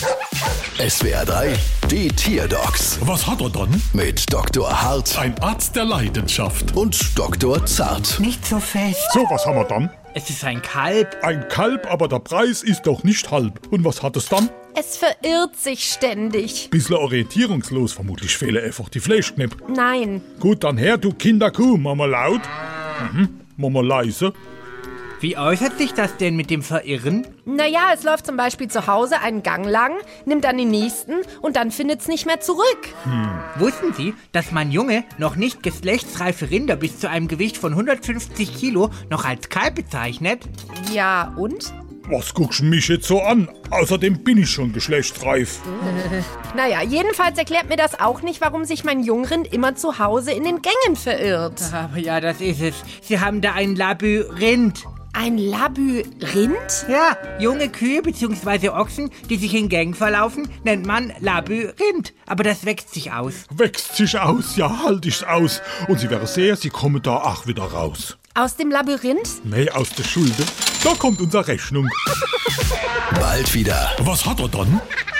SWR 3, die Tierdocs Was hat er dann? mit Dr. Hart Ein Arzt der Leidenschaft. und Dr. Zart. Nicht so fest. So, was haben wir dann? Es ist ein Kalb. Ein Kalb, aber der Preis ist doch nicht halb. Und was hat es dann? Es verirrt sich ständig. Bisschen orientierungslos, vermutlich fehle einfach die Fleischknepp. Nein. Gut, dann her, du Kinderkuh, Mama laut. Mama leise. Wie äußert sich das denn mit dem Verirren? Naja, es läuft zum Beispiel zu Hause einen Gang lang, nimmt dann den nächsten und dann findet's nicht mehr zurück. Wussten Sie, dass man junge, noch nicht geschlechtsreife Rinder bis zu einem Gewicht von 150 Kilo noch als Kalb bezeichnet? Ja, und? Was guckst du mich jetzt so an? Außerdem bin ich schon geschlechtsreif. Naja, jedenfalls erklärt mir das auch nicht, warum sich mein Jungrind immer zu Hause in den Gängen verirrt. Aber ja, das ist es. Sie haben da ein Labyrinth. Ein Labyrinth? Ja, junge Kühe bzw. Ochsen, die sich in Gängen verlaufen, nennt man Labyrinth. Aber das wächst sich aus. Wächst sich aus, ja, halt ich's aus. Und sie wäre sehr, sie kommen da auch wieder raus. Aus dem Labyrinth? Nee, aus der Schulde. Da kommt unsere Rechnung. Bald wieder. Was hat er dann?